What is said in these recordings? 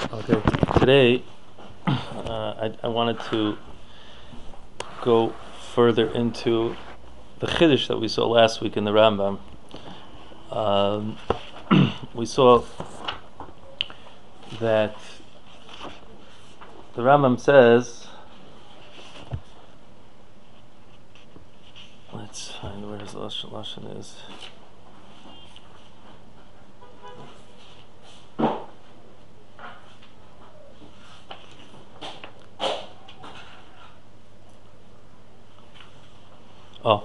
Okay, today I wanted to go further into the Chiddush that we saw last week in the Rambam. We saw that the Rambam says, let's find where his Lashon is. Oh,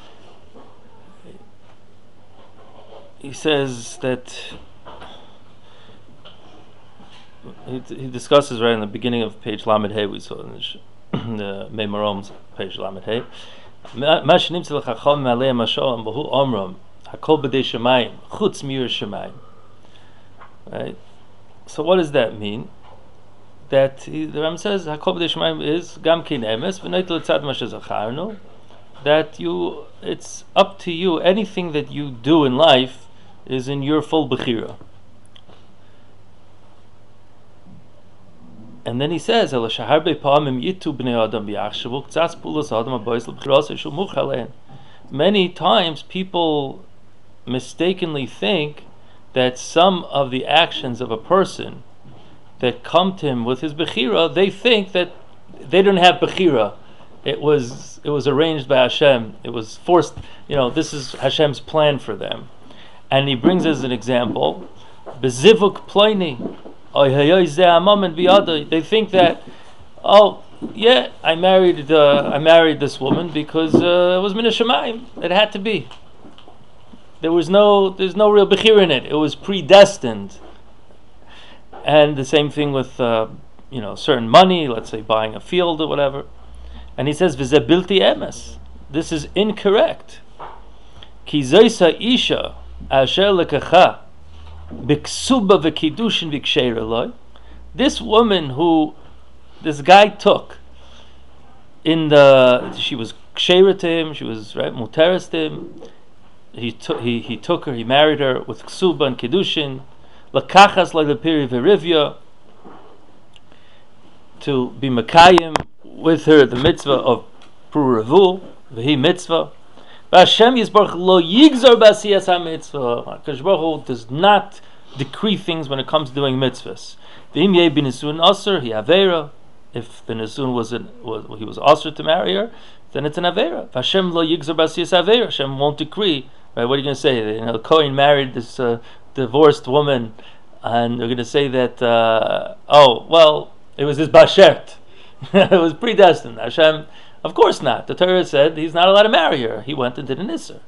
he says that he discusses right in the beginning of page Lamed Hey. We saw in the Meimarom's page Lamed Hey. Right. So what does that mean? That the Ram says Hakol b'dei Shemayim is gam kein emes v'noitel tzad ma shezacharnu. That it's up to you. Anything that you do in life is in your full bechira. And then he says, many times people mistakenly think that some of the actions of a person that come to him with his bechira, they think that they don't have bechira. It was arranged by Hashem. It was forced. This is Hashem's plan for them. And he brings as an example, bezivuk ploini. They think that, I married this woman because it was min hashamayim. It had to be. There's no real bechira in it. It was predestined. And the same thing with certain money. Let's say buying a field or whatever. And he says v'zebilti emes. This is incorrect. Ki zoisa isha asher lekacha. This woman who this guy took she was ksheira to him, she was right muteres to him. He took her, he married her with ksuba and kiddushin, lakachas like the piri verivya, to be makayim with her the mitzvah of pruravul, v'hi mitzvah. Hashem Yisbarach lo yigzor b'asiyas ha-mitzvah. Hakadosh Baruch Hu does not decree things when it comes to doing mitzvahs. V'im yeh b'nisun aser hi avera. If the nisun he was aser to marry her, then it's an avera. Hashem lo yigzor b'asiyas avera. Hashem won't decree. Right? What are you going to say? The Kohen married this divorced woman, and they're going to say that it was his bashert. It was predestined. Hashem. Of course not. The Torah said he's not allowed to marry her. He went and did an Isser.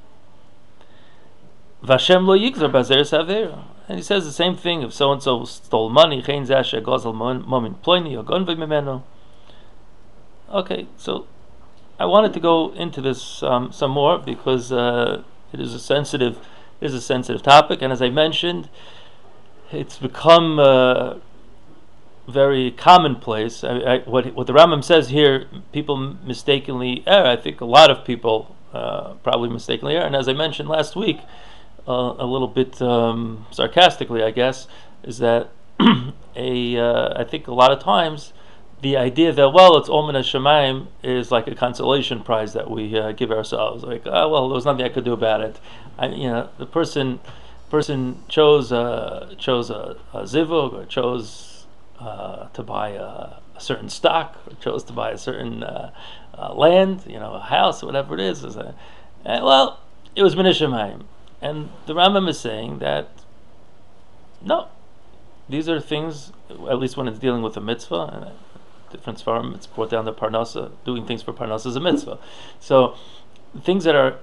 Vashem lo yigzor bazer savera. And he says the same thing. If so and so stole money, chein zashe gozel momin ploini or gonvei mimeno. Okay, so I wanted to go into this some more because it is a sensitive topic, and as I mentioned, it's become very commonplace. What the Rambam says here, people mistakenly err. I think a lot of people probably mistakenly err. And as I mentioned last week, a little bit sarcastically, I guess, is that I think a lot of times the idea that it's all min hashamayim is like a consolation prize that we give ourselves. Like, there was nothing I could do about it. The person chose a zivug, or chose to buy a certain stock, or chose to buy a certain land, a house, whatever it is. It was min hashamayim. And the Rambam is saying that no, these are things, at least when it's dealing with a mitzvah, and different farm, it's brought down to parnasa. Doing things for parnasa is a mitzvah. So things that are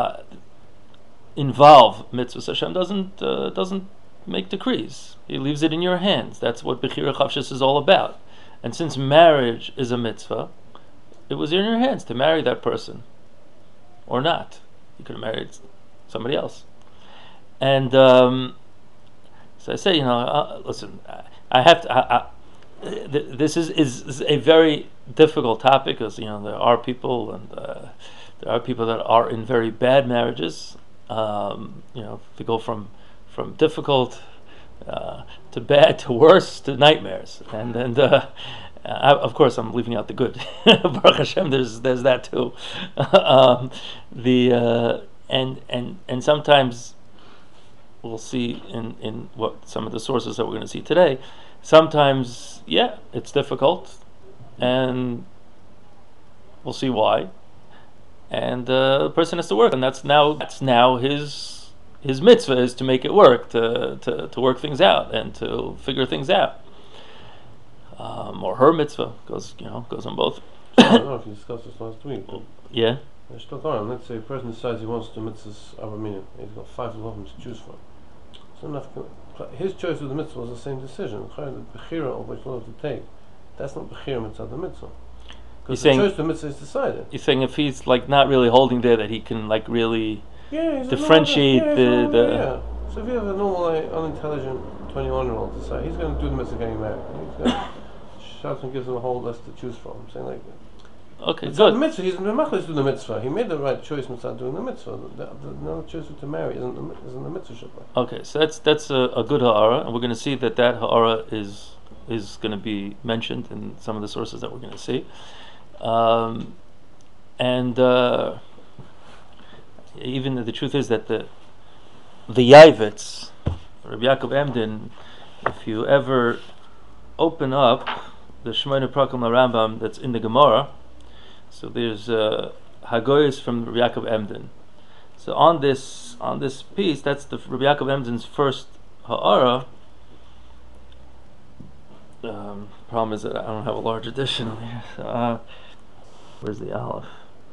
involve mitzvahs, Hashem doesn't make decrees. He leaves it in your hands. That's what Bechira Chavshis is all about. And since marriage is a mitzvah, it was in your hands to marry that person or not. You could have married somebody else. And so I say, listen, I have to. This is a very difficult topic because there are people that are in very bad marriages. To go from difficult bad to worse to nightmares, and of course I'm leaving out the good. Baruch Hashem, there's that too. And sometimes we'll see in what some of the sources that we're going to see today. Sometimes, it's difficult, and we'll see why. And the person has to work, and that's now his mitzvah is to make it work, to work things out and to figure things out. Or her mitzvah goes on both. I don't know if you discussed this last week. Yeah. Let's say a person decides he wants to mitzvahs avamina. He's got 5 of to choose from. So enough. His choice of the mitzvah was the same decision. The bechira of which one to take. That's not bechira mitzvah the mitzvah. Because the choice of the mitzvah is decided. You're saying if he's like not really holding there, that he can like really differentiate the. So if you have a normal, unintelligent 21-year-old decide he's going to do the mitzvah getting married, he's going shouts and gives him a whole list to choose from. I'm saying okay, good. The mitzvah. He's doing the mitzvah. He made the right choice mitzvah doing the mitzvah. The choice to marry isn't the mitzvah shipper. Okay, so that's a good ha'ara, and we're going to see that ha'ara is going to be mentioned in some of the sources that we're going to see. Even the truth is that the Yavitz, Rabbi Yaakov Emden, if you ever open up the Shemona Prakim Rambam that's in the Gemara, so there's Hagoyis from Rabbi Yaakov Emden. So on this piece, that's the Rabbi Yaakov Emden's first ha'ara. Problem is that I don't have a large edition on here. So, where's the Aleph?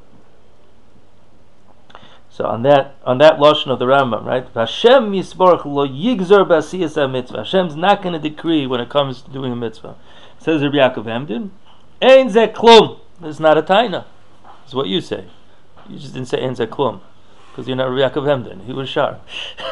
So on that lashon of the Rambam, right? Hashem yisborach lo yigzor b'asiyas mitzvah. Hashem's not going to decree when it comes to doing a mitzvah. Says Rabbi Yaakov Emden, ein ze klum. This is not a taina. This is what you say. You just didn't say ein ze klum because you're not Rabbi Yaakov Emden. He was sharp.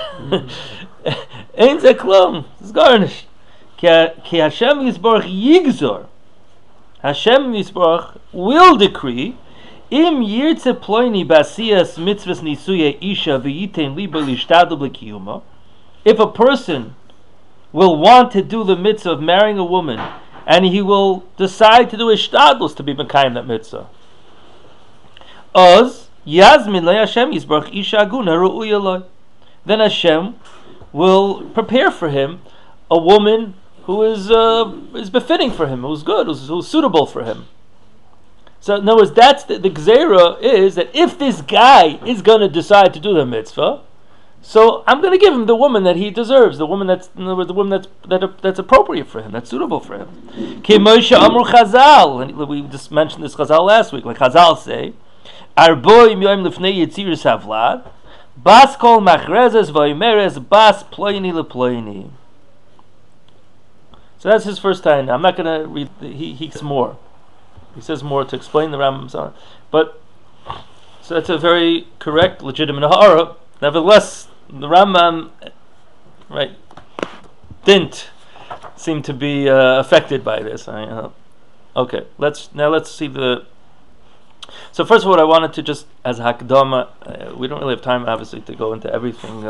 Ein ze klum. It's garnished. Ki Hashem yisborach yigzor. Hashem yisborach will decree. Im yirtze ploini basiyas mitzvahs nisuye isha v'yitein liba lishtadu b'kiyuma. If a person will want to do the mitzvah of marrying a woman, and he will decide to do ishtadlus to be mekayim that mitzvah, oz yazmin le Hashem yisbarach isha aguna ru'uya lo. Then Hashem will prepare for him a woman who is befitting for him, who's good, who's suitable for him. So in other words, that's the gzeira is that if this guy is going to decide to do the mitzvah, so I'm going to give him the woman that he deserves, the woman that's that's appropriate for him, that's suitable for him. Ki Moshe Amru Chazal, and we just mentioned this Chazal last week. Like Chazal say, Arbo im yoim lefnei yitziris havlad, bas kol machrezes v'omeres bas ploini leploini. So that's his first time. I'm not going to read. He says more. He says more to explain the Rambam, but so that's a very correct, legitimate ha'ara. Nevertheless, the Rambam, right, didn't seem to be affected by this. Okay, let's see the. So first of all, I wanted to just as a hakdama. We don't really have time, obviously, to go into everything.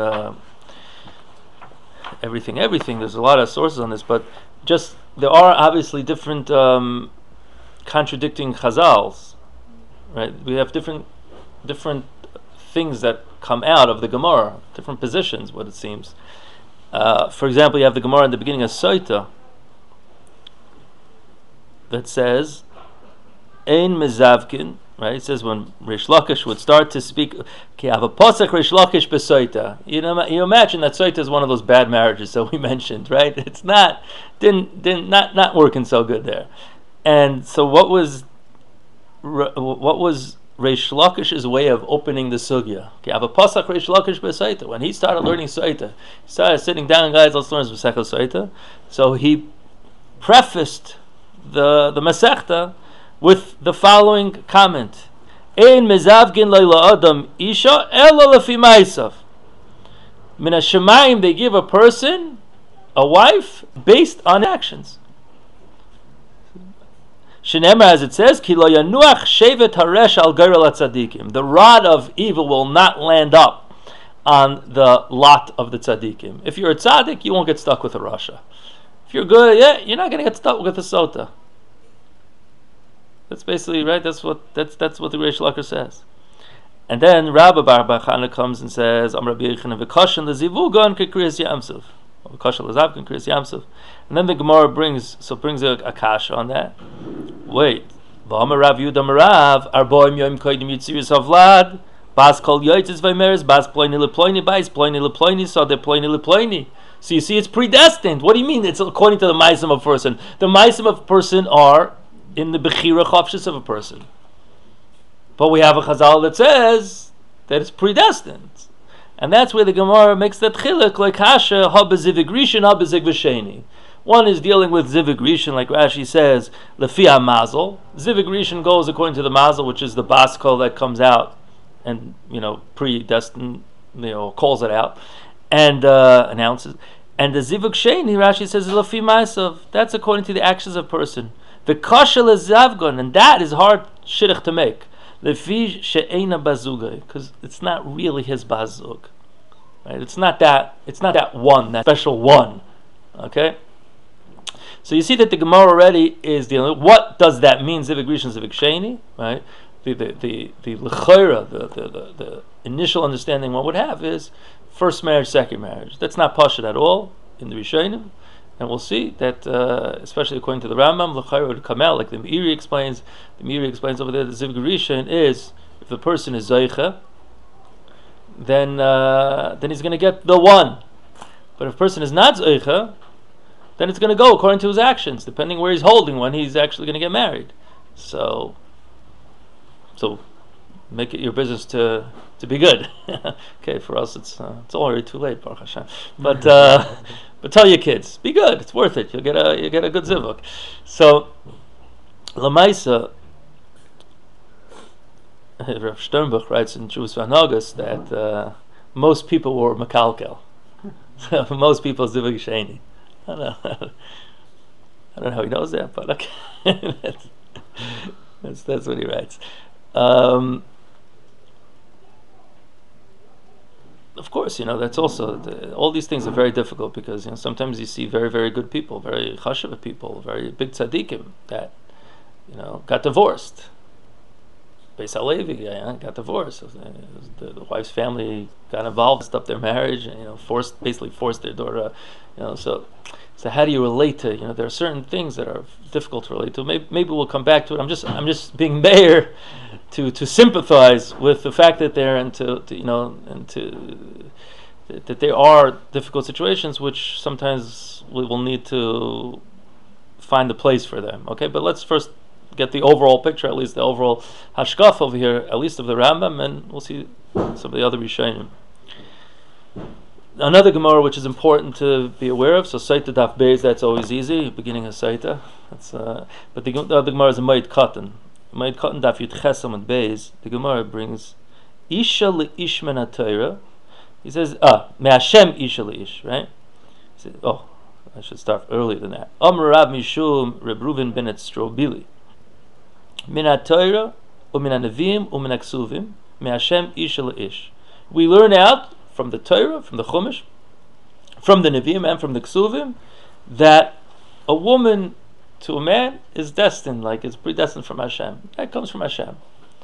Everything. There's a lot of sources on this, but just there are obviously different. Contradicting Chazals, right? We have different things that come out of the Gemara, different positions. What it seems. For example, you have the Gemara in the beginning of Soita that says, "Ein mezavkin." Right? It says when Rish Lakish would start to speak, "Ki have a posach Rish Lakish besoita." You imagine that Soita is one of those bad marriages that we mentioned, right? It's not working so good there. And so, what was Reish Lakish's way of opening the sugya? Okay, I have a pasuk Reish Lakish b'Saita. When he started learning Saita, he started sitting down, guys, let's learn Masechta Saita. So he prefaced the Masechta with the following comment: Ein mezavgin leila adam isha ela lefi ma'asav. Min hashemayim, they give a person a wife based on actions. Shenemar, as it says, Ki lo yanuach shevet haresh al gerel tzadikim. The rod of evil will not land up on the lot of the tzadikim. If you're a tzaddik, you won't get stuck with a rasha. If you're good, yeah, you're not going to get stuck with the sota. That's basically right. That's what the Reish Lakish says. And then Rabbi Bar Chana comes and says, "Am Rabbi Yochanan v'kashan lezivugan kekriyas yamsuf, v'kashan lezavgan kriyas yamsuf." And then the Gemara brings a kasha on that. Wait, v'amar Rav Yehuda Marav arboim yom koydim yitziris havlad bas kol yoytzis v'meres bas ploini leploini bais ploini leploini so de ploini leploini. So you see, it's predestined. What do you mean? It's according to the ma'asim of a person. The ma'asim of a person are in the bechira chavshis of a person. But we have a chazal that says that it's predestined. And that's where the Gemara makes that chilek, like hasha, ha bezivig rishon, ha bezivig v'sheni. One is dealing with zivig rishon, like Rashi says, lefi ha-mazel. Zivig rishon goes according to the mazel, which is the baskol that comes out and, predestined, calls it out and announces. And the zivig sheni, Rashi says, lefi ma'asav. That's according to the actions of a person. The kasha lezavgon, and that is hard shidduch to make. Lefi she'ena bazugay, because it's not really his bazug, right? It's not that one, that special one. Okay. So you see that the Gemara already is dealing with what does that mean? Zivig rishon, zivig sheni, right? The l'chayra, the initial understanding one would have is first marriage, second marriage. That's not pashut at all in the Rishonim. And we'll see that, especially according to the Rambam, l'chayra would come out, like the Meiri explains. The Meiri explains over there that zivig rishon is if the person is zeicha, then he's going to get the one. But if a person is not zeicha, then it's going to go according to his actions, depending where he's holding when he's actually going to get married. So make it your business to be good. Okay, for us it's already too late, Baruch Hashem. But tell your kids, be good. It's worth it. You'll get a good zivuk. So Lamaisa, Rav Sternbuch writes in Jewish Vanagas that most people were makalkel. So most people zivuk sheni. I don't know how he knows that, but okay. that's what he writes. Of course, that's also all these things are very difficult because sometimes you see very, very good people, very chashuva people, very big tzaddikim that got divorced. Beis Halevi got divorced. The wife's family got involved, stopped their marriage, and forced their daughter. So how do you relate to? There are certain things that are difficult to relate to. Maybe we'll come back to it. I'm just being mayor to sympathize with the fact that they're that there are difficult situations which sometimes we will need to find a place for them. Okay, but let's first get the overall picture, at least the overall hashkaf over here, at least of the Rambam, and we'll see some of the other Rishonim. Another Gemara which is important to be aware of, so Saita Daf Beis, that's always easy, beginning of Saita. But the other Gemara is a Moed Katan. Moed Katan Daf Yud Chesam and Beis, the Gemara brings Isha le'ish men ha'Torah. He says, Me'Hashem Isha le'ish, right? He says, I should start earlier than that. Amar Rav Mishum Reb Reuven ben Strobili. Min ha'Torah, u'min ha'Neviim, u'min ha'Ksuvim, Me'Hashem Isha le'ish. We learn out from the Torah, from the Chumash, from the Nevi'im, and from the Ksuvim, that a woman to a man is destined, like it's predestined from Hashem. That comes from Hashem.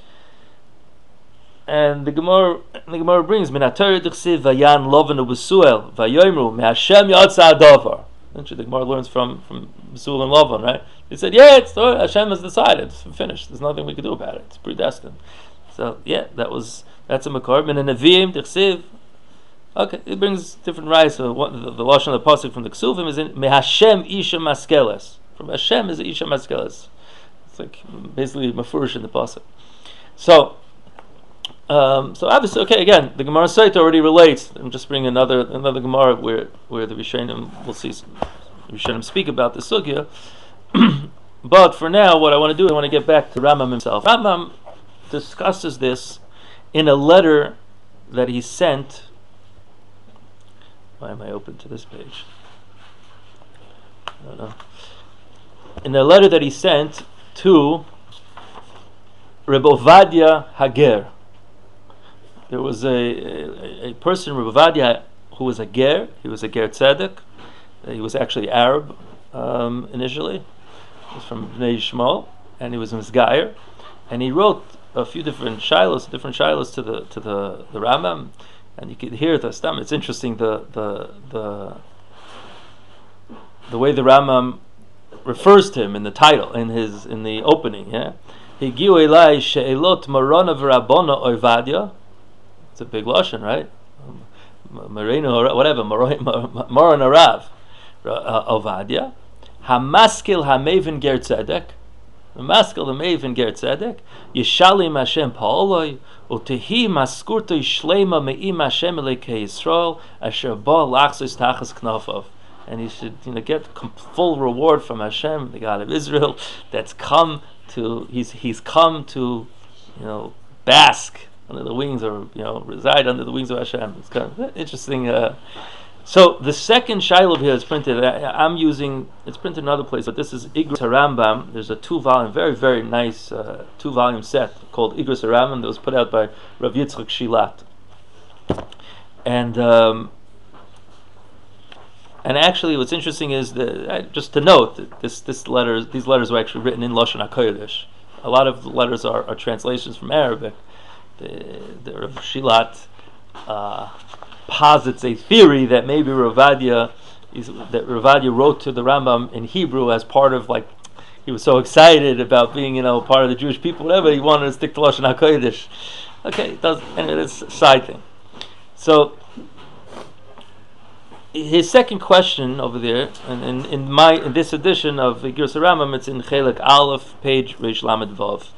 And the Gemara brings, Min HaTorah d'chsiv vayan loven u'besuel vayoimru me'Hashem yatsa adavar. The Gemara learns from Besuel and Lovan, right? They said, it's Hashem has decided. It's finished. There's nothing we can do about it. It's predestined. So that's a makor. Min HaNevi'im d'chsiv. Okay, it brings different rights. So the lashon of the pasuk from the Ksuvim is in Mehashem Isha Maskeles. From Hashem is Isha Maskeles. It's like basically mafurish in the pasuk. So obviously, okay, again, the Gemara Saita already relates. I'm just bringing another Gemara where the Rishonim, we'll see Rishonim speak about the sugya. But for now, what I want to do, I want to get back to Rambam himself. Rambam discusses this in a letter that he sent. Why am I open to this page? I don't know. In a letter that he sent to Reb Ovadia Hager. There was a person, Reb Ovadia, who was a ger. He was a ger tzedek. He was actually Arab, initially. He was from Bnei Shmuel, and he was in Misgayer, and he wrote a few different shilos to the Rambam, and you could hear the stam. It's interesting the way the Rambam refers to him in the title, in the opening. Yeah, Higiu elai she'elot marona v'rabona oivadia. It's a big lashon, right? Marino, whatever, Moron Arav Ovadia, Hamaskil Hameven Ger Tzedek, Hamaskil Hameven Ger Tzedek, Yishalim Hashem Pa'oloi, Utehi Maskurtoi Shlema Me'im Hashem Elekei Yisrael, Asher Ba Lachzos Tachas Knofov. And he should, get full reward from Hashem, the God of Israel, that's come to, he's come to, bask under the wings, or reside under the wings of Hashem. It's kind of interesting. So the second shiloh here is printed. It's printed in another place, but this is Igros Harambam. There's a 2-volume, very very nice 2-volume set called Igros Harambam that was put out by Rav Yitzchak Shilat. And actually, what's interesting is that just to note that these letters were actually written in Lashon HaKodesh. A lot of the letters are translations from Arabic. The Rav Shilat posits a theory that maybe Ravadia wrote to the Rambam in Hebrew as part of, he was so excited about being part of the Jewish people, whatever, he wanted to stick to Lashon HaKodesh. Okay, it's a side thing. So his second question over there, and in this edition of Igros Rambam, it's in Chelek Aleph, page Reish Lamed Vav.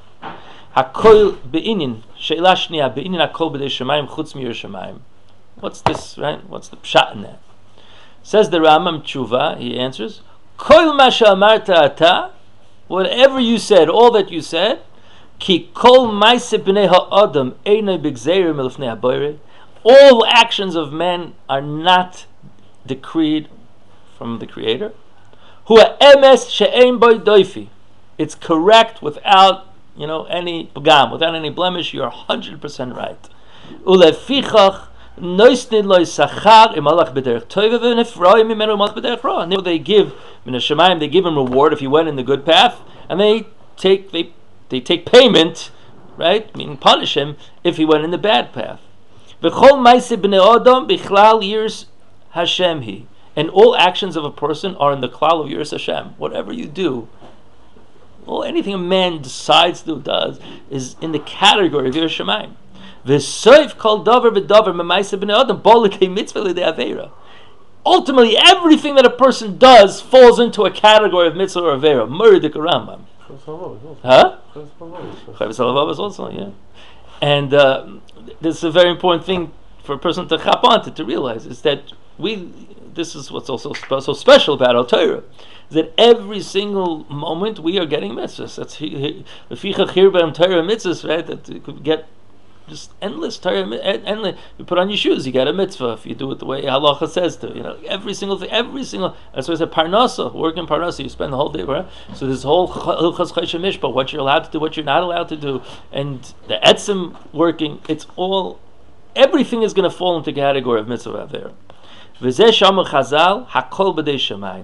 Hakol be'inin, she'ela shniya be'inin hakol b'dei shemayim chutz mi'ir shemayim. What's this, right? What's the pshat in that? Says the Rambam Tshuva, he answers, Kol ma she'amarta ata, whatever you said, all that you said, ki kol ma'aseh b'nei ha'adam einay b'gzeir milfnei haboirei, all actions of men are not decreed from the Creator. Hu ha'emes she'ein boi doifi. It's correct without any pagam, without any blemish. You're 100% right. Ulefichach noisnid loy sachar imalach b'derech toiva v'nefroim imenu malach b'derech ra. And they give they give him reward if he went in the good path, and they take payment, right? Meaning punish him if he went in the bad path. V'chol ma'aseh b'nei adam bichlal yiras Hashem hi. And all actions of a person are in the klal of yiras Hashem. Whatever you do, anything a man decides to does is in the category of Yiras Shamayim. V'soif kol davar v'davar memaisa b'nei adam bo l'kei mitzvah l'dei aveira. Ultimately, everything that a person does falls into a category of mitzvah or aveira. Murdik Rambam. Huh? Chayvus halavavos also, yeah. And this is a very important thing for a person to chap on to realize, is that this is what's also so special about our Torah, is that every single moment we are getting mitzvahs. That's the fichach here by Torah mitzvahs, right? That you could get just endless Torah. Endless. You put on your shoes, you get a mitzvah if you do it the way halacha says to. Every single thing, That's why I said parnasa, working parnasa. You spend the whole day, right? So this whole hilchas choshen mishpah, what you're allowed to do, what you're not allowed to do, and the etzim working. It's all. Everything is going to fall into the category of mitzvah there. V'zeh shamu Chazal hakol b'dei shemayim.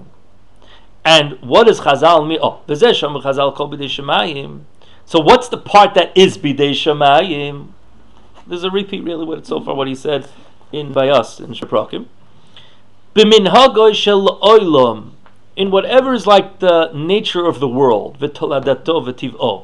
And what does Chazal mean? V'zeh shamu Chazal kol b'dei shemayim. So what's the part that is b'dei shemayim? There's a repeat, really, what he said in Bayas in Sheprakim. B'minhagoi shel oilam, in whatever is like the nature of the world, v'toladato v'tiv'o.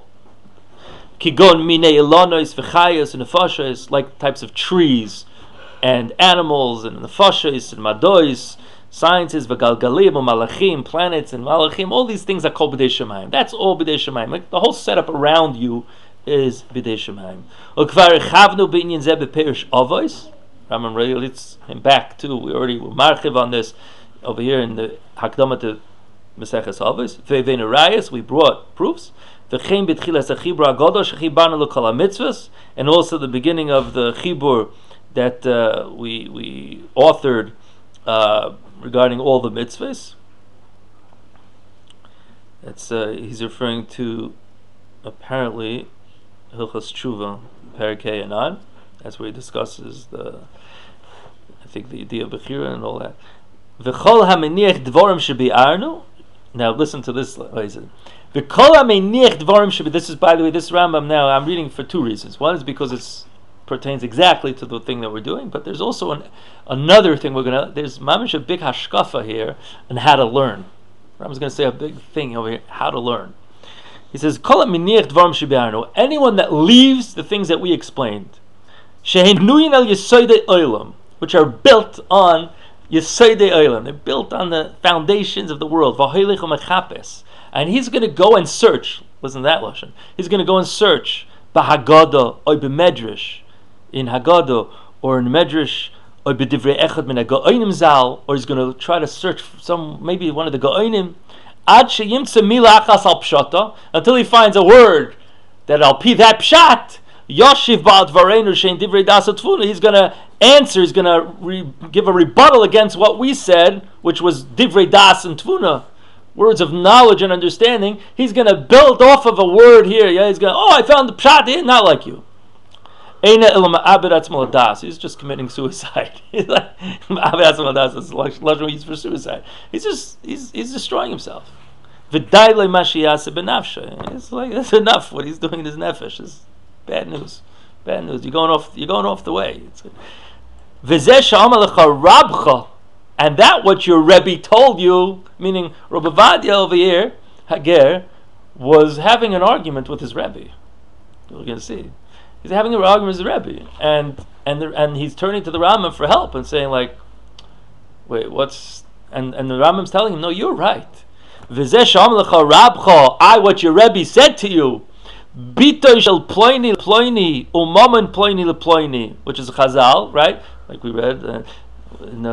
Kigon minei elonos v'chayos and nefashos, like types of trees and animals and nefashos and madois, sciences, v'galgalim, malachim, planets and malachim. All these things are called b'dei shemayim. That's all b'dei shemayim. Like the whole setup around you is b'dei shemayim. Ukvar chavnu b'inyan zeh b'perish avos. Rambam relates him back to. We already were marchiv on this over here in the Hakdama to Maseches Avos. Ve'vein arayos, we brought proofs. And also the beginning of the Chibur that we authored regarding all the mitzvahs. He's referring to apparently Hilchas Tshuva, Perikei Anan. That's where he discusses the idea of Bechira and all that. V'chol hameniach dvorim shebi'arnu. Now listen to this. This is, by the way, this Rambam now I'm reading for two reasons. One is because it pertains exactly to the thing that we're doing, but there's also another thing there's mamish a big hashkafa here on how to learn. Rambam's going to say a big thing over here, how to learn. He says, anyone that leaves the things that we explained, which are built on Yesodei Olam, they're built on the foundations of the world, and he's going to go and search, listen to that lashon, he's going to go and search Bahagada or B'medrash, in Haggadah or in Medrash, or B'divrei Echad min HaGaonim Zal, or he's going to try to search maybe one of the Gaonim, Ad sheyimtza mila achas al pshata, until he finds a word that al pi that pshat yoshiv ba'al dvareinu shein divrei das u'tfuna. He's going to answer. He's going to give a rebuttal against what we said, which was divrei das and tfuna, words of knowledge and understanding. He's going to build off of a word here. Yeah, he's going. I found the pshat here, not like you. He's just committing suicide. He's like he's for suicide. He's destroying himself. It's like that's enough. What he's doing in his nefesh is bad news. Bad news. You're going off the way. And that what your Rebbe told you, meaning Rabbi Vadia over here, Hager, was having an argument with his Rebbe. You're going to see. He's having an argument with his Rebbe, and he's turning to the Rambam for help and saying like, wait, what's and the Rambam's telling him, no, you're right. What your Rebbe said to you, bitoy shel ploini ploini umaman ploini leploini, which is Chazal, right? Like we read in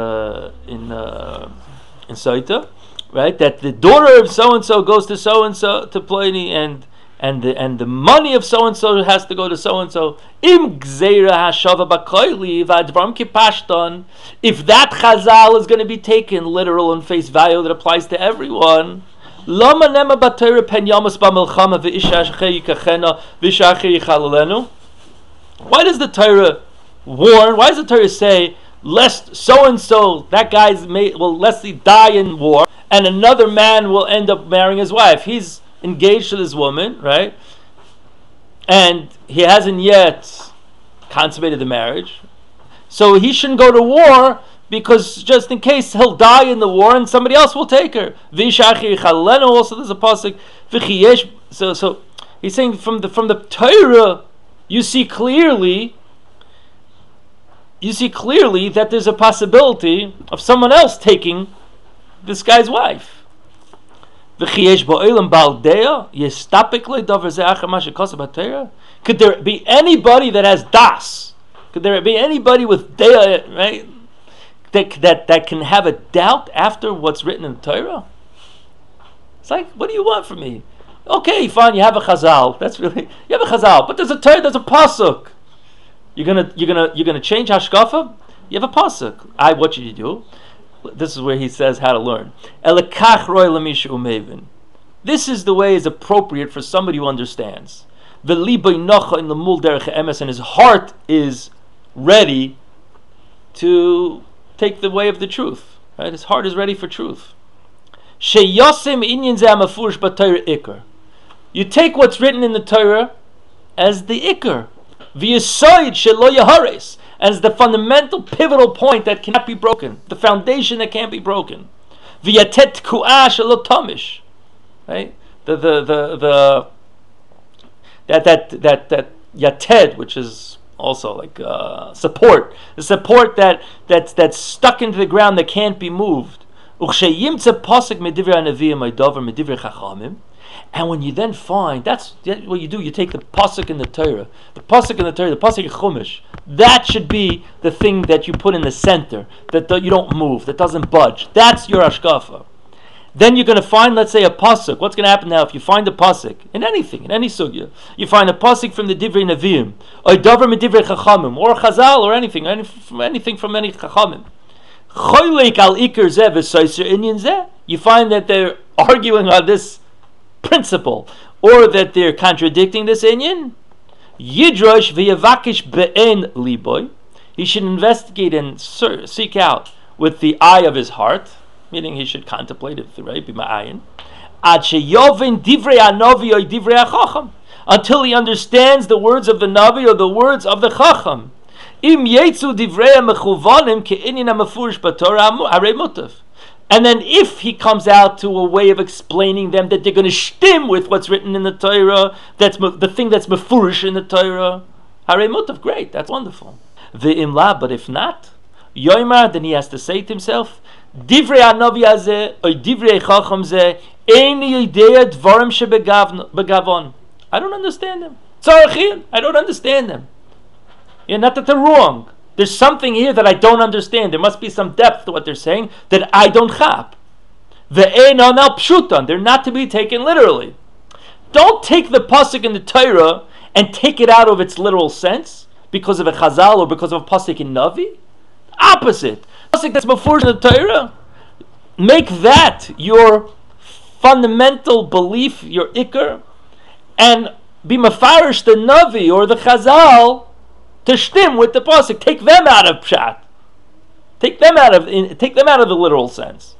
Saita, right? That the daughter of so and so goes to so and so to Ploini, and the money of so and so has to go to so and so. Im gzeira hashava bakoili v'advarim kipashton. If that Chazal is going to be taken literal and face value that applies to everyone, lama nema b'Torah pen yamas b'melchama v'isha achei yikachena v'isha achei yichalelenu. Why does the Torah warn? Why does the Torah say, lest so and so, that guy's lest he die in war, and another man will end up marrying his wife? He's engaged to this woman, right? And he hasn't yet consummated the marriage, so he shouldn't go to war, because just in case he'll die in the war and somebody else will take her. Also, there's a pasuk. So he's saying from the Torah, you see clearly that there's a possibility of someone else taking this guy's wife. Could there be anybody that has das? Could there be anybody with dea, right? That can have a doubt after what's written in the Torah? It's like, what do you want from me? Okay, fine, you have a chazal. You have a chazal, but there's a Torah, there's a pasuk. You're gonna change hashkafa? You have a pasuk. What should you do? This is where he says how to learn. This is the way is appropriate for somebody who understands. And his heart is ready to take the way of the truth. Right? His heart is ready for truth. You take what's written in the Torah as the ikar, as the fundamental pivotal point that cannot be broken, the foundation that can't be broken. Right? That yated, which is also like support, the support that's stuck into the ground that can't be moved. And when you then find, that's what you do, you take the pasuk in the Torah, the pasuk in Chumash, that should be the thing that you put in the center, that you don't move, that doesn't budge. That's your hashkafa. Then you're going to find, let's say, a pasuk. What's going to happen now if you find a pasuk in anything, in any sugya? You find a pasuk from the Divrei Nevi'im, or Dover Medivrei Chachamim, or Chazal, or anything from any Chachamim. You find that they're arguing on this principle, or that they're contradicting this inyan. Yidrosh v'yavakish be'en liboy. He should investigate and seek out with the eye of his heart. meaning he should contemplate it, right? B'ma'ayin. Ad sheyovin divrei hanavi or divrei hachacham, until he understands the words of the Navi or the words of the Chacham. Im yetzu divrei mechuvanim ke'inyan hamafurish b'Torah harei mutav. And then if he comes out to a way of explaining them that they're going to shtim with what's written in the Torah, that's the thing that's mefurish in the Torah, harei mutav, great, that's wonderful. Ve'im la, but if not, yoimar, then he has to say to himself, divrei hanavi hazeh or divrei chacham zeh eini yodea dvarim shebegavon. I don't understand them. I don't understand them. Yeah, not that they're wrong. There's something here that I don't understand. There must be some depth to what they're saying that I don't chap. Ve'enon al pshutan. They're not to be taken literally. Don't take the pasuk in the Torah and take it out of its literal sense because of a chazal or because of a pasuk in Navi. Opposite. Pasuk that's before in the Torah, make that your fundamental belief, your ikar, and be mafarish the Navi or the Chazal to shtim with the pasuk. Take them out of pshat. Take them out of the literal sense.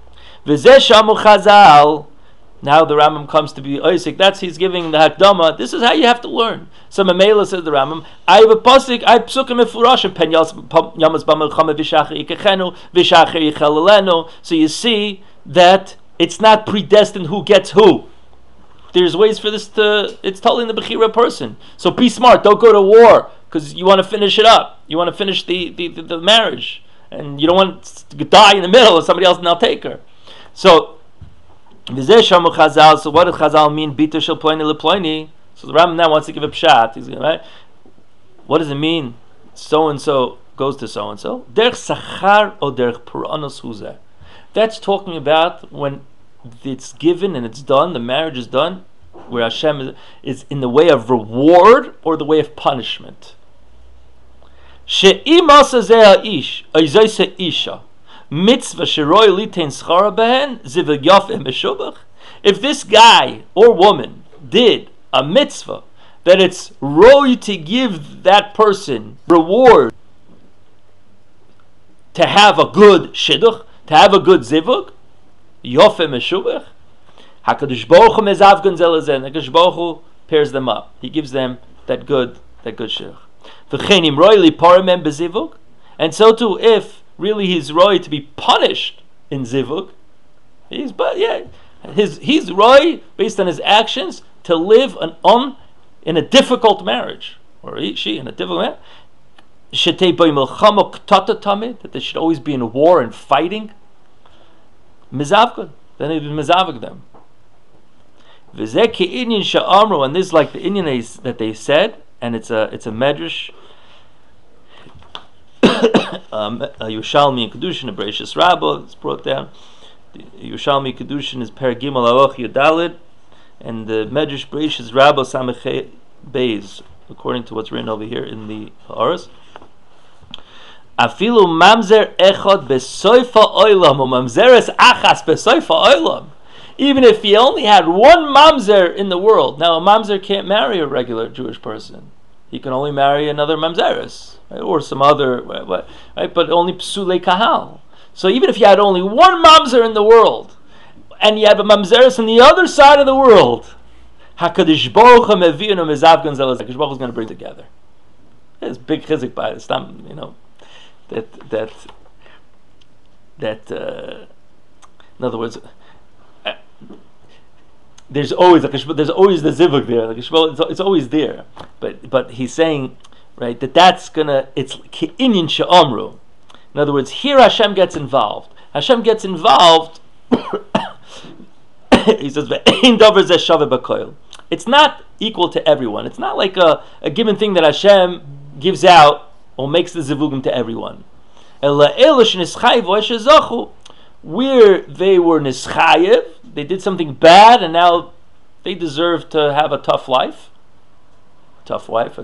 V'zeh shamu Chazal. Now the Rambam comes to be Isaac. That's he's giving the Hakdama. This is how you have to learn. So Mamela says the Rambam, I have a pasuk, I psukim mefurashim pen yamas b'melchama v'shacher yikachenu v'shacher yichalelenu. So you see that it's not predestined who gets who. There's ways for this it's telling the Bechira person. So be smart, don't go to war, because you want to finish it up. You want to finish the marriage. And you don't want to die in the middle and somebody else now take her. So, so what does Chazal mean? Bito shel ploini leploini. So the Rambam now wants to give a pshat. He's going, right? What does it mean? So and so goes to so and so. Derech sachar or derech puranos huzeh. That's talking about when it's given and it's done, the marriage is done, where Hashem is in the way of reward or the way of punishment. She'im asa zeh ha'ish, oizayse isha, mitzvah sheroy litein schara behen, ziv yafeh meshubach. If this guy or woman did a mitzvah, that it's roy to give that person reward to have a good shidduch, to have a good zivug, Yofeh Meshubach, HaKadosh Baruch Hu mezavgon zelazen. HaKadosh Baruch Hu pairs them up. He gives them that good shidduch. V'chenim roy liparimem bezivug, and so too, if really he's roy to be punished in zivug, he's roy based on his actions to live in a difficult marriage, or she in a difficult marriage. Shetei b'y milchama ktata tamid, that they should always be in war and fighting. Mizavgud, then he mizavg them. V'zeh ki'inyan sha'amru, and this is like the inyan that they said, and it's a medrash. Yerushalmi and Kedushin, a Bereshis Rabbah, it's brought down. The Yerushalmi Kedushin is Per Gimel Aroch Yudalid, and the medrash Bereshis Rabbah Samech Beis, according to what's written over here in the Haaretz. Afilu mamzer echad besoifa oilam, or mamzeres achas besoifa oilam. Even if he only had one mamzer in the world. Now a mamzer can't marry a regular Jewish person. He can only marry another mamzeres, right? Or some other, right? But only psule kahal. So even if you had only one mamzer in the world, and you have a mamzeres on the other side of the world, HaKadosh Baruch Hu mevi'enu mezavgon zelazeh. HaKadosh Baruch Hu is going to bring together. There's big chizik by it. In other words, there's always the zivug there. It's always there. But he's saying, right, that's gonna. It's ki'inyan she'amru. In other words, here Hashem gets involved. Hashem gets involved. He says, "Ve'ein davar zeh shaveh b'koil." It's not equal to everyone. It's not like a given thing that Hashem gives out or makes the zivugim to everyone. Where they were nischayev, they did something bad, and now they deserve to have a tough life. Tough life.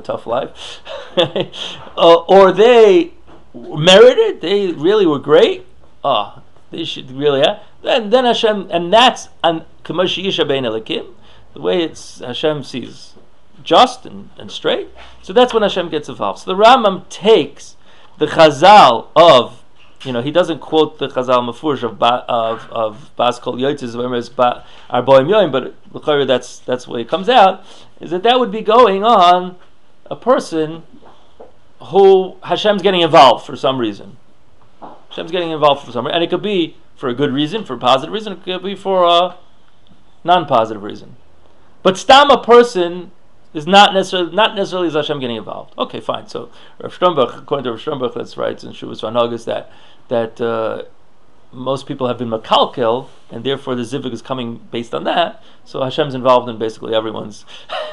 Or they merited, they really were great. They should really have. Then Hashem, and that's Kamosh Yisha Bein Elikim, the way it's Hashem sees just and straight. So that's when Hashem gets involved. So the Rambam takes the Chazal of he doesn't quote the Chazal Mefurish of Bas Kol Yotzes as Arboim Yoim, but that's where it comes out, is that would be going on a person who Hashem's getting involved for some reason. Hashem's getting involved for some reason, and it could be for a good reason, for a positive reason, it could be for a non-positive reason. But stam a person is not necessarily is Hashem getting involved. Okay, fine. So Rav Sternbuch, according to Rav Sternbuch, that's right in Shuvas Vanagas that most people have been makalkel, and therefore the zivug is coming based on that. So Hashem's involved in basically everyone's,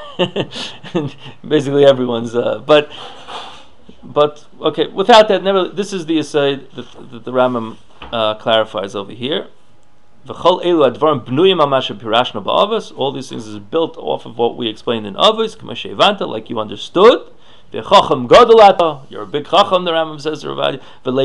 but okay. Without that, this is the aside that the Rambam clarifies over here. All these things is built off of what we explained in Avos, like you understood. You're a big chacham, the Rambam says to Ravadi.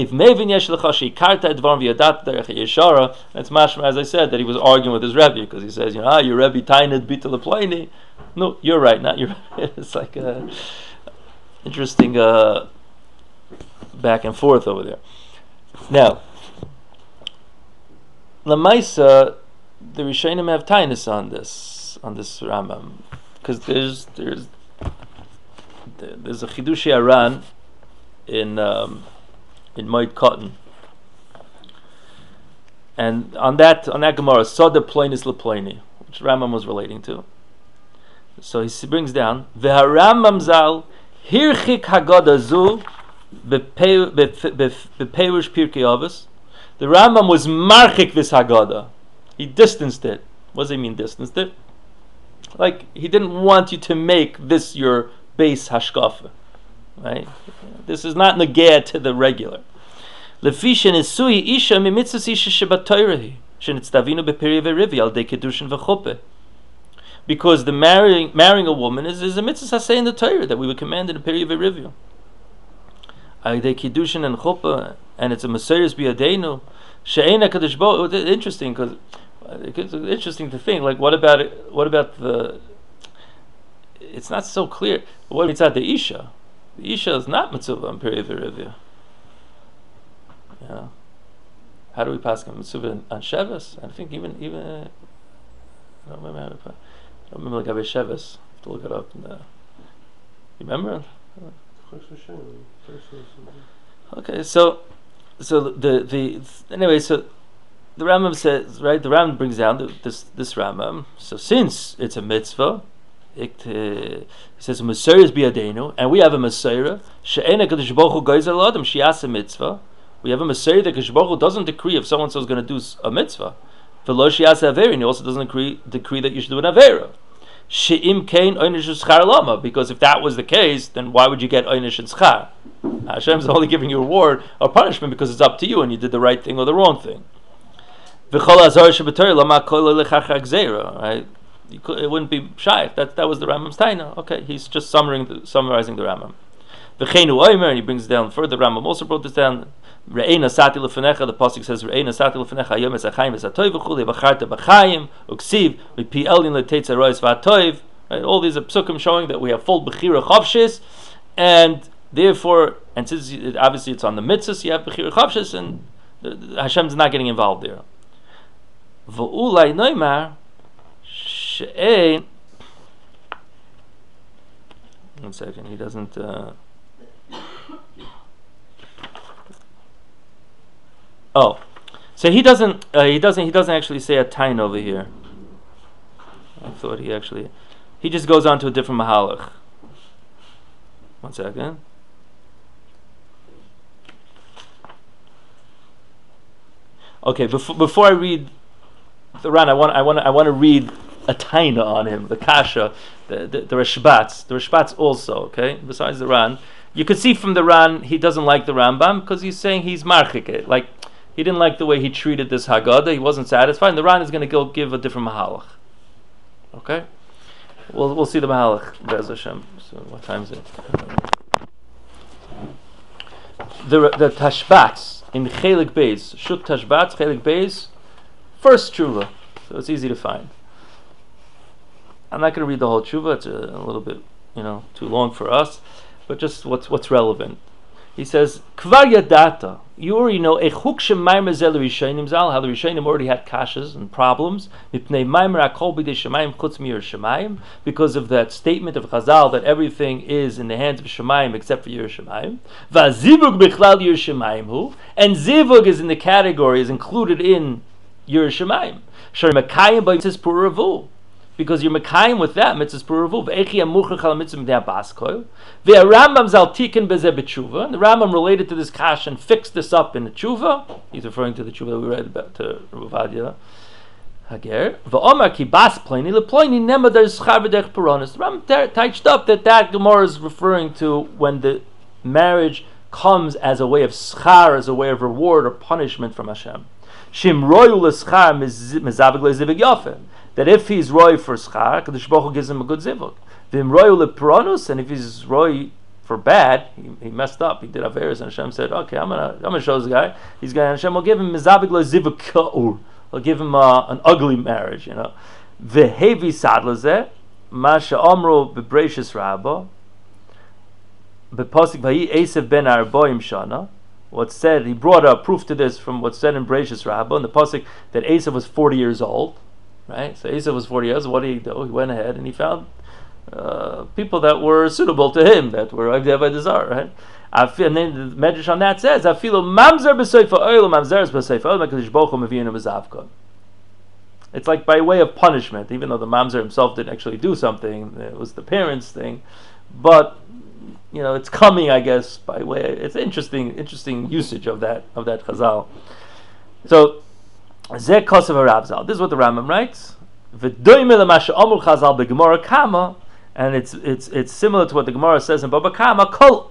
That's mashma, as I said, that he was arguing with his Rebbe, because he says, your Rebbe tained bitul ploini. No, you're right, not your Rebbe. It's like a interesting back and forth over there. Now, Lamaisa, the Rishonim have tainus on this Rambam, because there's a Chidushi Aran in Moed Cotton, and on that Gemara, Soda Ploinis Leploini, which Rambam was relating to. So he brings down Ve'Harambam Zal Hirchik Haggadah Zu Beperush Pirkei Avos. The Rambam was marchik this Haggadah. He distanced it. What does he mean, distanced it? Like, he didn't want you to make this your base hashkafa. Right? This is not negea to the regular. Lefisha nesui isha mimitzas isha shebatoirahi shenitztavinu beperi v'rivi al de kedushin v'chuppeh. Because the marrying a woman is a mitzvah saseh in the Torah that we would command in the peri v'rivi. Al de kedushin and chuppeh. And it's a Mesiris B'Yadeinu. She'ena Kadosh Bo. Interesting, because it's interesting to think. Like, what about the? It's not so clear. What mitzvah the Isha? The Isha is not mitzvah on Peri V'Rivya. Yeah. How do we pass on mitzvah on Shevis? I think even I don't remember how to put. I don't remember like Abbei Shevis. I have to look it up. You remember? Okay, so anyway, so the Rambam says, right? The Rambam brings down this Rambam. So since it's a mitzvah, he says Mesiris B'Yadeinu, and we have a Mesiris. She'ena Kadosh Baruch Hu Geizer L'Adam Shi'as a mitzvah. We have a Mesiris that Kadosh Baruch Hu doesn't decree if someone is going to do a mitzvah. V'lo Shi'as Avera, and he also doesn't decree that you should do an Avera. She'im Kain Oynish Schar Lama, because if that was the case, then why would you get Oynish and Schar? Hashem's only giving you a reward or punishment because it's up to you and you did the right thing or the wrong thing. Right? It wouldn't be shy. That was the Rambam's taina. Okay, he's just summarizing the Rambam. And he brings down further. Rambam also brought this down. Re'ena sati lefenecha. The pasuk says, "Re'ena sati lefenecha hayom esachayim esatoiv v'chuli b'charta b'chayim uksiv v'pi elin leteitza rois v'atoiv." Right, all these are psukim showing that we have full bechira chavshis, and therefore, and since obviously it's on the mitzvahs, you have bechira chavshis, and Hashem's not getting involved there. V'ulai noimar she'ein. One second, he doesn't. So he doesn't actually say a tain over here. I thought he just goes on to a different mahalach. One second. Okay, before I read the Ran, I want to read a taina on him, the kasha, the Rashbats also. Okay, besides the Ran, you could see from the Ran he doesn't like the Rambam because he's saying he's marchik, like he didn't like the way he treated this Haggadah. He wasn't satisfied. And the Ran is going to go give a different mahalach. Okay, we'll see the mahalach. Be'ez Hashem. So what time is it? The Tashbats in Chelik Beis, Shuk Tashbats, Chelik Beis, first tshuva. So it's easy to find. I'm not going to read the whole tshuva. It's a little bit, too long for us. But just what's relevant. He says, Kvar yadata. You already know how the Rishonim already had kashas and problems because of that statement of Chazal that everything is in the hands of Shemayim except for Yerushalayim. And zivug is in the category, is included in Yerushalayim. Because you're mekayim with that mitzvahs puravu. Ve'echi amucher chal mitzvah midei baskoil. Ve'arambam zal tiken bezeh b'tshuva. And the Rambam related to this kash and fixed this up in the tshuva. He's referring to the tshuva that we read about to Ravadia Hager. Ve'omar ki bas pleni leploini nema der schar v'derech peronis. The Rambam touched up that Gemara is referring to when the marriage comes as a way of schar, as a way of reward or punishment from Hashem. Shim royu l'schar mezavig le'zivig yafeh. That if he's roy for schar, Kadosh Baruch Hu gives him a good zivug. V'im roy le'peronus, and if he's roy for bad, he messed up, he did averis, and Hashem said, okay, I'm gonna show this guy. He's going, Hashem will give him mizavik le'zivug ka'ur. He'll give him an ugly marriage, V'hevi sad lezeh, ma she'omru b'breishis rabba, b'posik v'hi Esav ben arboim shana. What's said, he brought a proof to this from what's said in Breishis Rabbah, in the pasuk that Esav was 40 years old. Right, so Esav was 40 years. What did he do? He went ahead and he found people that were suitable to him, that were Avdei Desire. Right, and then the Medrash on that says, "Afilu mamzer b'soifa oil, mamzer b'soifa oil, because Baruch Hu mevi'inu mezavka." It's like by way of punishment, even though the mamzer himself didn't actually do something; it was the parents' thing. But it's coming, I guess, by way. It's interesting usage of that Chazal. So. This is what the Rambam writes. And it's similar to what the Gemara says in Baba Kama.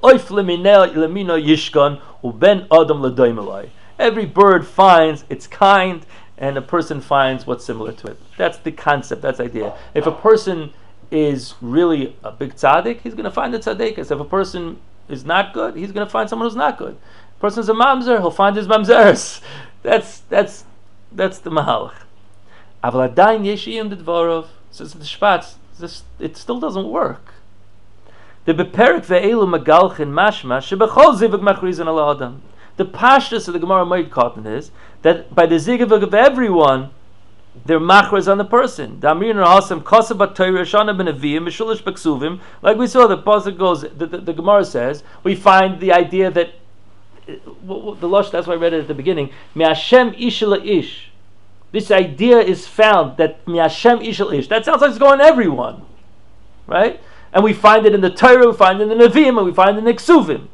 Every bird finds its kind, and a person finds what's similar to it. That's the concept. That's the idea. If a person is really a big tzaddik, he's going to find the tzaddikus. If a person is not good, he's going to find someone who's not good. If a person is a mamzer, he'll find his mamzers. That's the mahalach. Aval adayin yeshiyim the dvarov, says the Shpatz. It still doesn't work. The beperik ve'elu magalchin mashma shebechol zivug machrizin ala adam. The pashtus of the Gemara Moed Katan is that by the zivug of everyone, they're machriz on the person. Damir nahasam kosav b'toyre shana b'neviyim mishulish b'ksuvim. Like we saw, the pasuk goes. The Gemara says we find the idea that. The lush, that's why I read it at the beginning. Mi'ashem ish ish. This idea is found that Mi'ashem ish ish. That sounds like it's going to everyone, right? And we find it in the Torah, we find it in the Nevi'im, and we find it in the Ksuvim.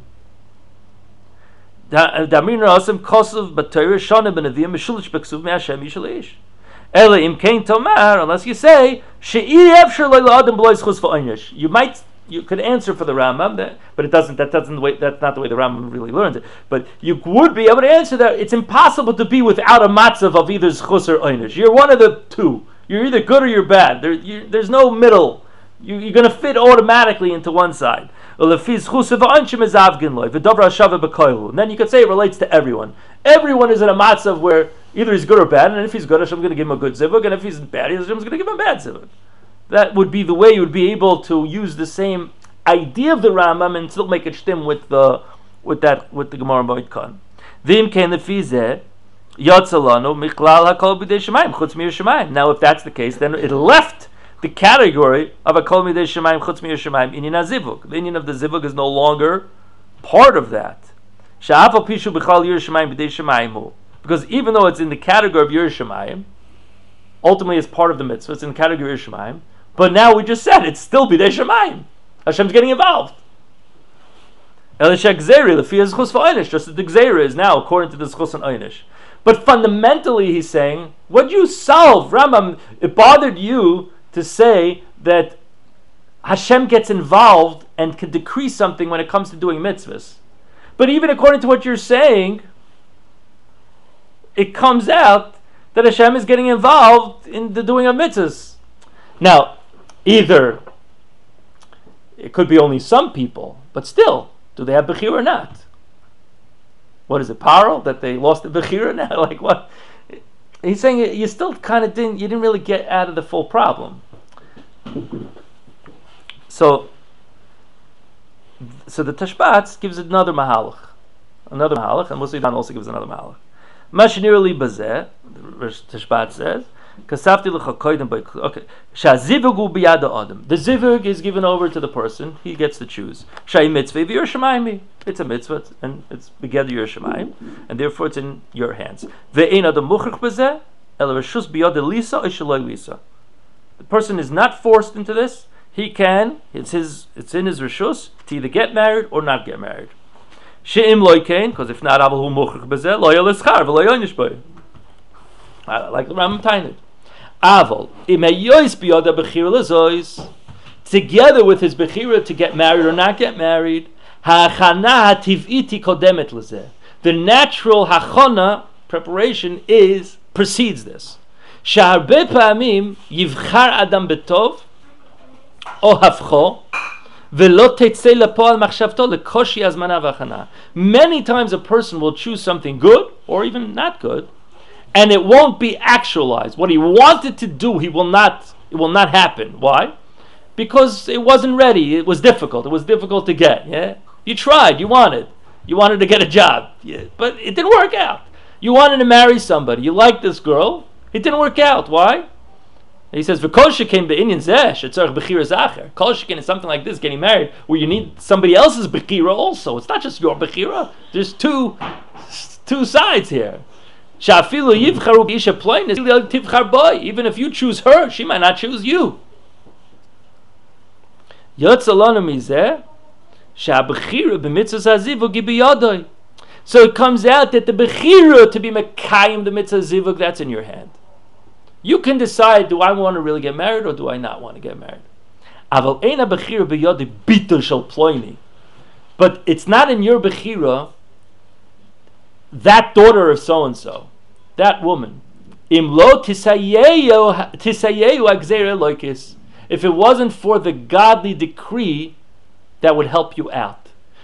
Damir na'asem kosav b'Torah shana b'Nevi'im mishulish b'Ksuv Mi'ashem ish ish. Ela im kein tomar, unless you say she'i efshar le'la adam b'lo yischus v'oinish. You could answer for the Rambam, but it doesn't. That's not the way the Rambam really learns it. But you would be able to answer that. It's impossible to be without a matzav of either zchus or einish. You're one of the two. You're either good or you're bad. There's no middle. You're going to fit automatically into one side. And then you could say it relates to everyone. Everyone is in a matzav where either he's good or bad, and if he's good, Hashem's going to give him a good zivug, and if he's bad, Hashem's going to give him a bad zivug. That would be the way you would be able to use the same idea of the Rambam and still make it shtim with the Gemara Moed Katan. V'im kein lefi zeh yotzalanu michlal hakol b'dei shemayim chutz mi'Yerushalayim. Now, if that's the case, then it left the category of hakol b'dei shemayim chutz mi'Yerushalayim inyan hazivug. The inyan of the zivug is no longer part of that. She'af al pishu b'chal Yerushalayim b'dei shemayim, because even though it's in the category of Yerushalayim, ultimately it's part of the mitzvah. It's in the category of Yerushalayim. But now we just said it's still B'dei Shemayim. Hashem's getting involved. Just as the Gzeira is now according to the Zchus and Einish. But fundamentally he's saying, what you solve, Rambam, it bothered you to say that Hashem gets involved and can decree something when it comes to doing mitzvahs. But even according to what you're saying, it comes out that Hashem is getting involved in the doing of mitzvahs. Now, either it could be only some people, but still, do they have Bechira or not? What is it, Paro, that they lost the Bechira now? Like what? He's saying you still kind of didn't really get out of the full problem. So, So the Tashbats gives another mahalach, and Moshe Dan also gives another mahalach. Mashinirli bazeh, the Tashbat says, kasafti l'cha koydem by. Okay, shazivugu biyad adam. The zivug is given over to the person; he gets to choose. Shay mitzvah v'yirshemaimi. It's a mitzvah, and it's begeder yirshemaim, and therefore it's in your hands. Ve'ein adam muchach bazeh, el reshus biyad lisa or shaloi lisa. The person is not forced into this. He can. It's in his reshus to either get married or not get married. She'im loikein, because if not, aval hu muchach bezeh, lo yelischar v'lo yonish boy. Like the Rambam Tainid. Aval im hayois biyada bechira lezois, together with his bechira to get married or not get married, ha'achana hativ'iti kodemet lezeh. The natural hachana preparation precedes this. She'harbe pa'amim yivchar adam betov o hafcho. Many times a person will choose something good or even not good, and it won't be actualized. What he wanted to do, it will not happen. Why? Because it wasn't ready. It was difficult. It was difficult to get. Yeah, you tried. You wanted to get a job, but it didn't work out. You wanted to marry somebody. You liked this girl. It didn't work out. Why? He says, "V'kol shekein be'inyan zeh shetzarich bechira zacher." Kol shekein is something like this, getting married, where you need somebody else's bechira also. It's not just your bechira. There's two sides here. Sha'afilu yivcharu b'isha ploinis tivchar boy. Even if you choose her, she might not choose you. Yotza lanu mizeh she'abechira b'mitzvah hazivug biyadoi. So it comes out that the bechira to be mekayim the mitzvah zivug, that's in your hand. You can decide, do I want to really get married or do I not want to get married? But it's not in your bechira, that daughter of so-and-so, that woman. If it wasn't for the godly decree that would help you out.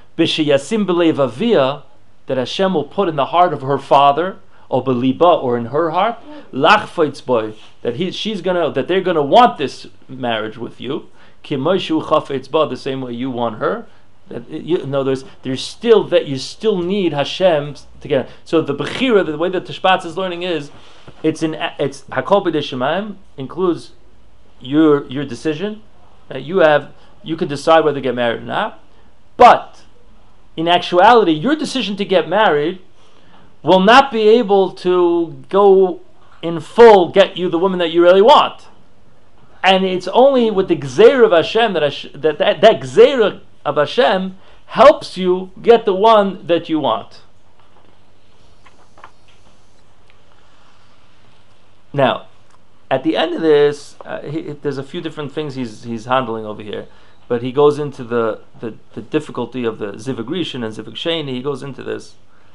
That Hashem will put in the heart of her father, or beliba, or in her heart, lachfeitz boy, that they're gonna want this marriage with you, kimoishu chafetz ba, the same way you want her. In other words, there's still that you still need Hashem to get. So the bechira, the way that Tashbats is learning is, it's hakol b'dei shemaim, includes your decision. You can decide whether to get married or not, but in actuality, your decision to get married will not be able to go in full get you the woman that you really want. And it's only with the gzeira of Hashem that gzeira of Hashem helps you get the one that you want. Now, at the end of this, there's a few different things he's handling over here, but he goes into the difficulty of the zivug rishon and zivug sheni. He goes into this.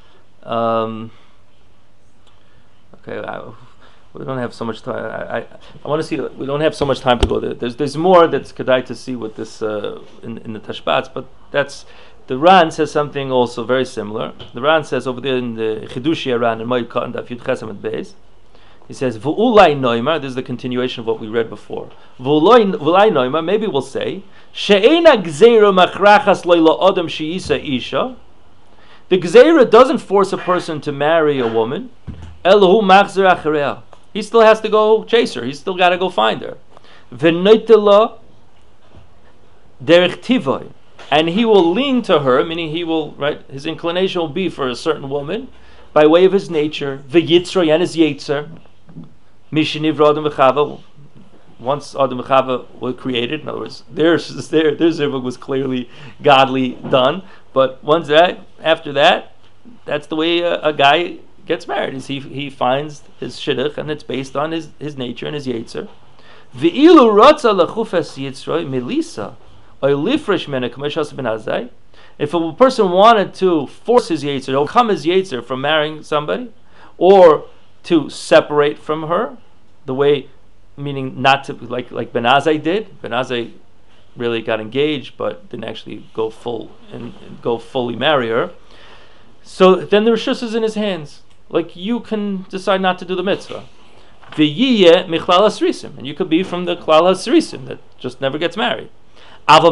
We don't have so much time. I want to see. We don't have so much time to go there. There's more that's kedai to see with this in the Tashbats, but that's the Ran says something also very similar. The Ran says over there in the Chidushi Ran in Moed Katan Daf Yud Chesam and Beis. He says V'ulai Noimar. This is the continuation of what we read before. V'ulai Noimar. Maybe we'll say She'ena Gzeira Machrachas Leila Adam Sheisa Isha. The Gzeira doesn't force a person to marry a woman. Elahu Machzer Achareah. He still has to go chase her. He's still got to go find her. V'noitela derech tivoy, and he will lean to her, meaning he will, right, his inclination will be for a certain woman by way of his nature. V'yitzro and his yetzer. Mishnivra Adam v'chava. Once Adam and Chava were created, in other words, their zivug was clearly godly done. But after that, that's the way a guy gets married. Is he finds his shidduch, and it's based on his nature and his yetzer. Ve'ilu ratza lechufes yitzroi melisa oilifresh menek meshas ben azai. If a person wanted to force his yetzer, overcome his yetzer from marrying somebody, or to separate from her, the way, meaning not to, like Ben Azai did. Ben Azai really got engaged, but didn't actually go fully marry her. So then the reshus is in his hands. Like, you can decide not to do the mitzvah. V'yiyeh michlal hasrisim, and you could be from the klal hasrisim that just never gets married. Once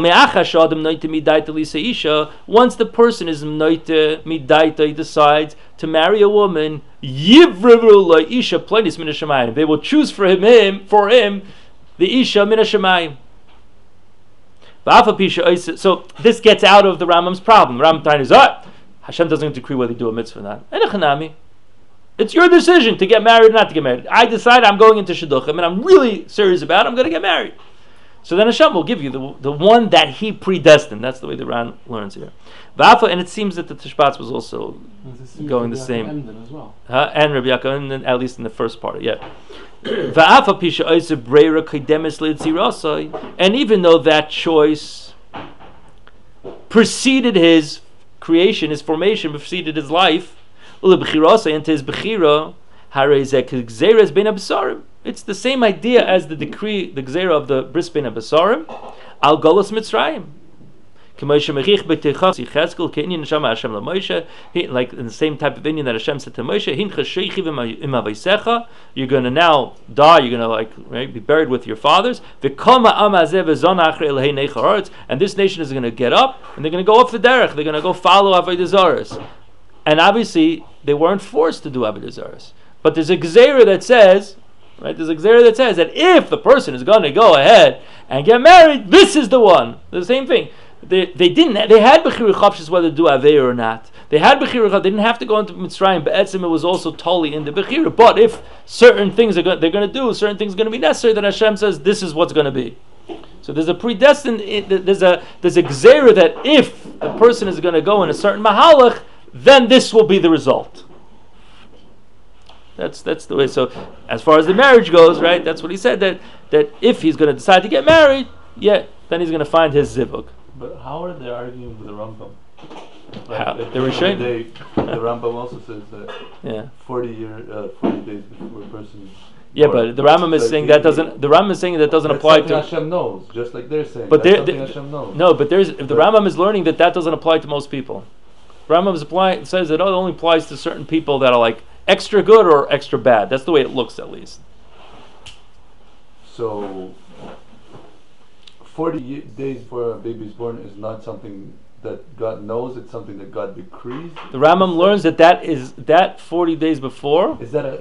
the person is noite midaita, he decides to marry a woman, they will choose for him the isha min hashamayim. So this gets out of the Rambam's problem. The Rambam is, Hashem doesn't decree whether you do a mitzvah or not. It's your decision to get married or not to get married. I decide I'm going into shidduchim and I'm really serious about it. I'm going to get married. So then Hashem will give you the one that He predestined. That's the way the Ran learns here. And it seems that the Tishbats was also going the same. As well. And Rabbi Yaakov, and at least in the first part, yeah. And even though that choice preceded his creation, his formation, preceded his life, into his bechira, it's the same idea as the decree, the gzera of the bris ben abasarim, al golos Mitzrayim. Like in the same type of Indian that Hashem said to Moshe, you're going to now die, you're going to be buried with your fathers, and this nation is going to get up, and they're going to go off the derech, they're going to go follow Avodah Zaros. And obviously, they weren't forced to do Avodah Zaros. But there's a gzera that says, that if the person is going to go ahead and get married, this is the one. The same thing. They had Bechira Chavshis whether to do Avei or not. They had Bechira Chavshis, they didn't have to go into Mitzrayim, but Etzim it was also totally in the Bechira. But if certain things they're going to do, certain things are going to be necessary, then Hashem says this is what's going to be. So there's a predestined, there's a Gzera that if the person is going to go in a certain Mahalach, then this will be the result. That's the way. So as far as the marriage goes, right, that's what he said, that if he's going to decide to get married, then he's going to find his zivug. But how are they arguing with the Rambam? They were showing. The Rambam also says that 40 days before a person. Yeah, but the Rambam is saying that doesn't. The Rambam is saying that doesn't apply to. Hashem knows, just like they're saying. But Hashem knows. No, but the Rambam is learning that doesn't apply to most people. Rambam says that it only applies to certain people that are like extra good or extra bad. That's the way it looks, at least. So 40 days before a baby is born is not something that God knows, it's something that God decrees. The Rambam learns that 40 days before is a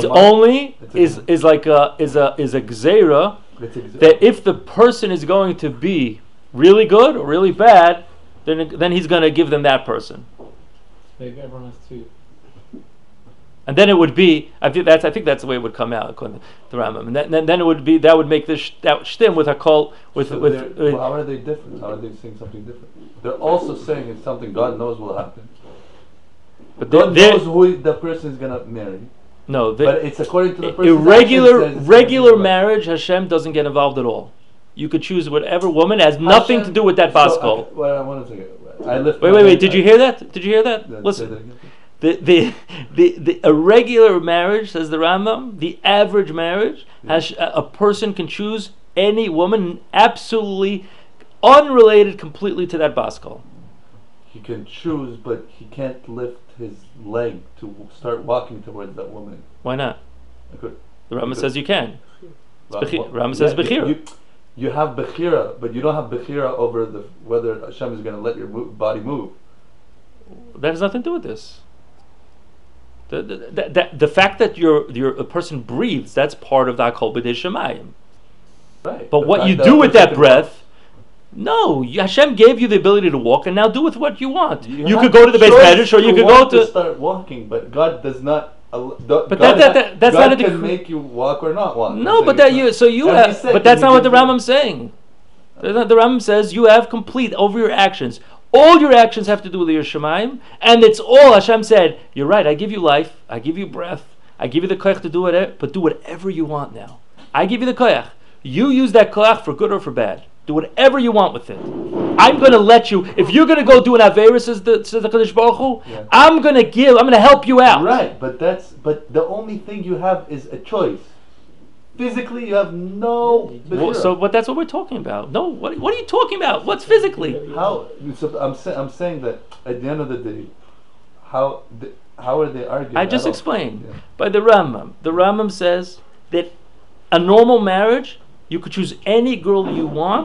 gzeira that if the person is going to be really good or really bad, then he's going to give them that person. Maybe everyone has to. And then it would be, I think that's the way it would come out according to the Rambam, and then it would be, that would make this that shtim with a kol with. How are they different? How are they saying something different? They're also saying it's something God knows will happen. But God knows who the person is gonna marry. No, but it's according to the person. Regular marriage, Hashem doesn't get involved at all. You could choose whatever woman, has nothing to do with that baskol. Well, I want to say, wait. Did you hear that? Listen. The irregular marriage, says the Rambam, the average marriage, has a person can choose any woman absolutely unrelated completely to that baskol. He can choose, but he can't lift his leg to start walking towards that woman. Why not? The Rambam says you can. Rambam says Bechira. You have Bechira, but you don't have Bechira over whether Hashem is going to let your body move. That has nothing to do with this. The fact that a person breathes, that's part of that kol b'dei shemayim. Right. But what you do with that breath, no, Hashem gave you the ability to walk, and now do with what you want. You could go to the Beis Medrash, or you could go to start walking, but God does not. But that's God not can make you walk or not walk. No, but that's not what the Rambam's saying. The Rambam says you have complete over your actions. All your actions have to do with your Shemaim, and it's all Hashem said. You're right. I give you life. I give you breath. I give you the koyach to do whatever, but do whatever you want now. I give you the koyach. You use that koyach for good or for bad. Do whatever you want with it. I'm going to let you. If you're going to go do an averis, says the Kadosh Baruch Hu, I'm going to help you out. Right, but the only thing you have is a choice. Physically, you have no. But that's what we're talking about. No, what are you talking about? What's physically? How? So I'm saying that at the end of the day, how are they arguing? I just explained by the Rambam. The Rambam says that a normal marriage, you could choose any girl you want,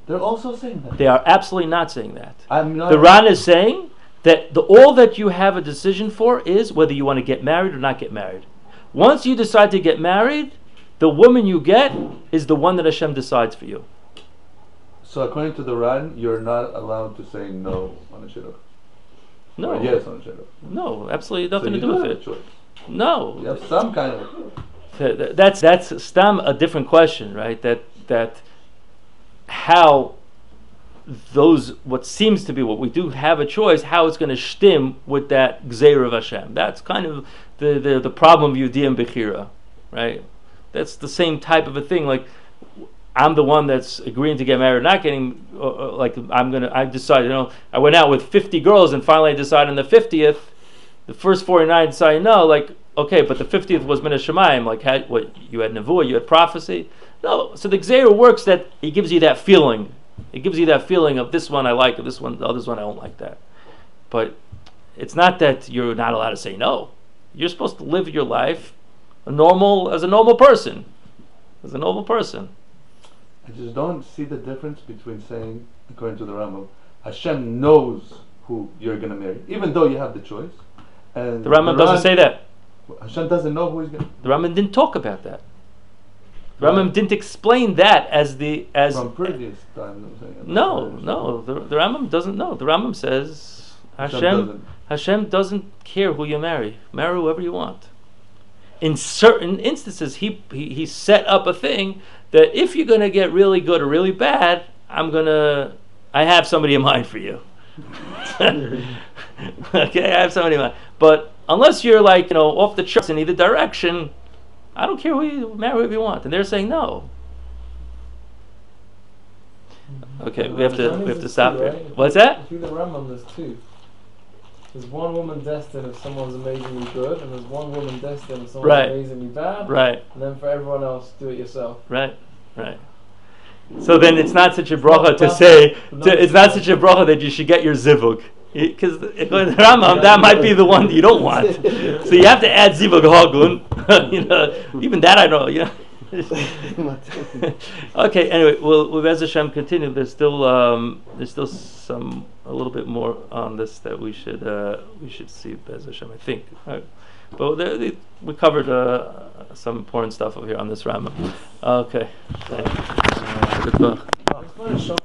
They're also saying that. They are absolutely not saying that. I'm not. The Ran is saying that all that you have a decision for is whether you want to get married or not get married. Once you decide to get married, the woman you get is the one that Hashem decides for you. So according to the Ran, you're not allowed to say no on a shidduch. No. Or yes on a shidduch. No, absolutely nothing So to you do have with a it. choice. No. You have some kind of. That's stam a different question, right? That how those what seems to be what we do have a choice, how it's going to stim with that gzeir of Hashem. That's kind of the problem of Yudiyim Bechira, right? That's the same type of a thing. Like I'm the one that's agreeing to get married, not getting I decided, I went out with 50 girls and finally I decided on the 50th, the first 49 decided no, like okay, but the 50th was Min HaShamayim, like you had Nevuah, you had prophecy. No, so the Gzeir works that it gives you that feeling. It gives you that feeling of this one I like, of this one, the other one I don't like that. But it's not that you're not allowed to say no. You're supposed to live your life as a normal person. As a normal person. I just don't see the difference between saying, according to the Rambam, Hashem knows who you're going to marry, even though you have the choice. And The Rambam doesn't say that. Hashem doesn't know who he's going to. The Rambam didn't talk about that. The Rambam didn't explain that as from previous times. I'm saying. No. The Rambam doesn't know. The Rambam says Hashem doesn't care who you marry. Marry whoever you want. In certain instances, he set up a thing that if you're going to get really good or really bad, I have somebody in mind for you. Okay, I have somebody in mind. But unless you're off the charts in either direction, I don't care who you marry, whoever you want. And they're saying no. Okay, we have to stop here. Right? What's that? Through the Rambam, there's two. There's one woman destined if someone's amazingly good, and there's one woman destined if someone's Right. amazingly bad. Right. And then for everyone else, do it yourself. Right. So then it's not such a bracha not to bad. say. Not It's not such a bracha that you should get your zivug, because according to the Rambam, that might be the one you don't want. So you have to add zivug hagun. Even that I know. Okay. Anyway, we'll Bez Hashem continue. There's still a little bit more on this that we should see Bez Hashem, I think. But we covered some important stuff over here on this Rambam. Okay. Thank you. Good luck.